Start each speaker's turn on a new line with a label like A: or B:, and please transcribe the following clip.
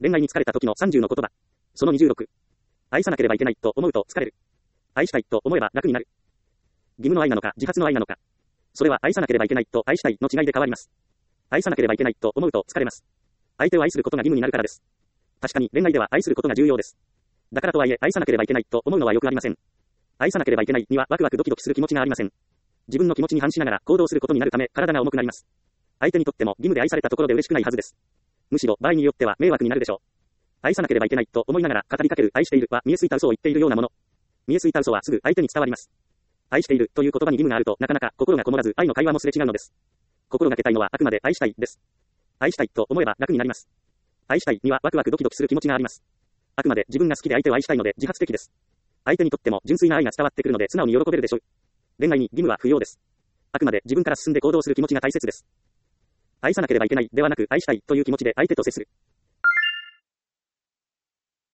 A: 恋愛に疲れた時の30の言葉。その26。愛さなければいけないと思うと疲れる。愛したいと思えば楽になる。義務の愛なのか、自発の愛なのか。それは愛さなければいけないと愛したいの違いで変わります。愛さなければいけないと思うと疲れます。相手を愛することが義務になるからです。確かに恋愛では愛することが重要です。だからとはいえ愛さなければいけないと思うのはよくありません。愛さなければいけないにはワクワクドキドキする気持ちがありません。自分の気持ちに反しながら行動することになるため体が重くなります。相手にとっても義務で愛されたところで嬉しくないはずです。むしろ場合によっては迷惑になるでしょう。愛さなければいけないと思いながら語りかける愛しているは見えすいた嘘を言っているようなもの。見えすいた嘘はすぐ相手に伝わります。愛しているという言葉に義務があるとなかなか心がこもらず愛の会話もすれ違うのです。心がけたいのはあくまで愛したいです。愛したいと思えば楽になります。愛したいにはワクワクドキドキする気持ちがあります。あくまで自分が好きで相手を愛したいので自発的です。相手にとっても純粋な愛が伝わってくるので素直に喜べるでしょう。恋愛に義務は不要です。あくまで自分から進んで行動する気持ちが大切です。愛さなければいけないではなく愛したいという気持ちで相手と接する。